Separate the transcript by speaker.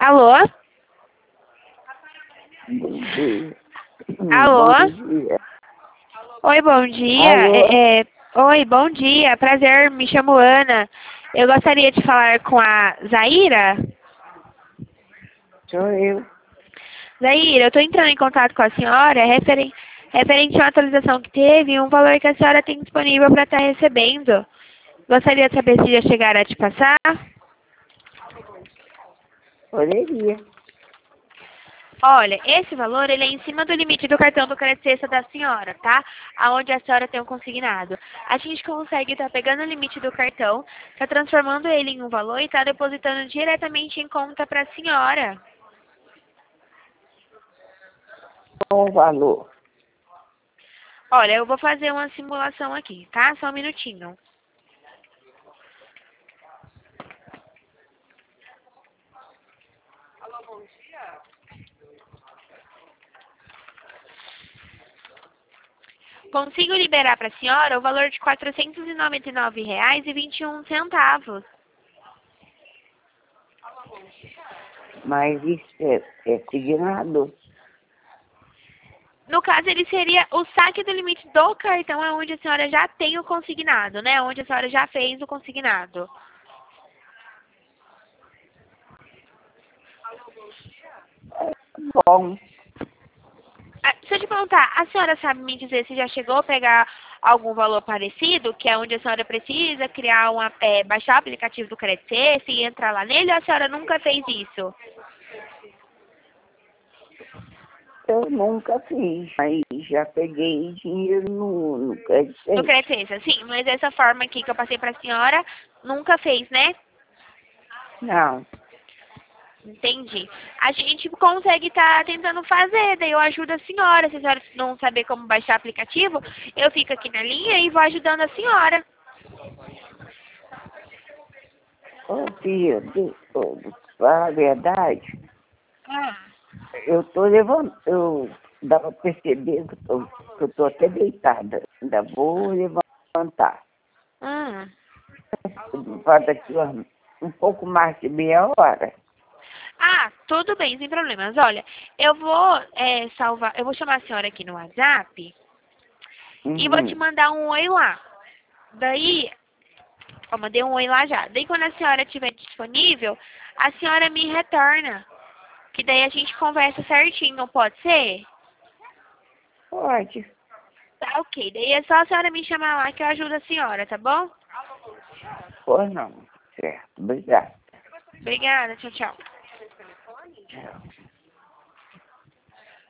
Speaker 1: Alô?
Speaker 2: Bom dia.
Speaker 1: Alô?
Speaker 2: Bom dia.
Speaker 1: Oi, bom dia.
Speaker 2: Alô?
Speaker 1: Oi, bom dia. Prazer, me chamo Ana. Eu gostaria de falar com a Zaira.
Speaker 2: Sou eu.
Speaker 1: Zaira, eu estou entrando em contato com a senhora referente a uma atualização que teve e um valor que a senhora tem disponível para estar recebendo. Gostaria de saber se já chegaram a te passar.
Speaker 2: Poderia.
Speaker 1: Olha, esse valor ele é em cima do limite do cartão do crédito Sexta da senhora, tá? Aonde a senhora tem um consignado. A gente consegue estar pegando o limite do cartão, tá transformando ele em um valor e tá depositando diretamente em conta para a senhora.
Speaker 2: Qual o valor?
Speaker 1: Olha, eu vou fazer uma simulação aqui, tá? Só um minutinho. Consigo liberar para a senhora o valor de R$ 499,21.
Speaker 2: Mas isso é signado?
Speaker 1: No caso, ele seria o saque do limite do cartão, é onde a senhora já tem o consignado, né? Onde a senhora já fez o consignado.
Speaker 2: Bom,
Speaker 1: Deixa eu te perguntar, a senhora sabe me dizer se já chegou a pegar algum valor parecido, que é onde a senhora precisa criar baixar o aplicativo do Credsafe e entrar lá nele, ou a senhora nunca fez isso?
Speaker 2: eu nunca fiz. Mas já peguei dinheiro no
Speaker 1: No
Speaker 2: crédito.
Speaker 1: Credsafe, sim, mas essa forma aqui que eu passei pra senhora, nunca fez, né?
Speaker 2: Não.
Speaker 1: Entendi. A gente consegue estar tentando fazer, daí eu ajudo a senhora. Se a senhora não saber como baixar o aplicativo, eu fico aqui na linha e vou ajudando a senhora.
Speaker 2: Ô, filha, falar a verdade, eu tô levando, dá pra perceber que eu tô até deitada. Ainda vou levantar.
Speaker 1: Hum.
Speaker 2: Falta aqui um pouco mais de meia hora.
Speaker 1: Tudo bem, sem problemas. Olha, eu vou salvar, eu vou chamar a senhora aqui no WhatsApp e vou te
Speaker 2: Uhum.
Speaker 1: mandar um oi lá. Daí, ó, mandei um oi lá já. Daí quando a senhora estiver disponível, a senhora me retorna. Que daí a gente conversa certinho, não pode ser?
Speaker 2: Pode.
Speaker 1: Tá, ok. Daí é só a senhora me chamar lá que eu ajudo a senhora, tá bom?
Speaker 2: Pois não. Certo. Obrigado.
Speaker 1: Obrigada, tchau, tchau.
Speaker 2: Tchau.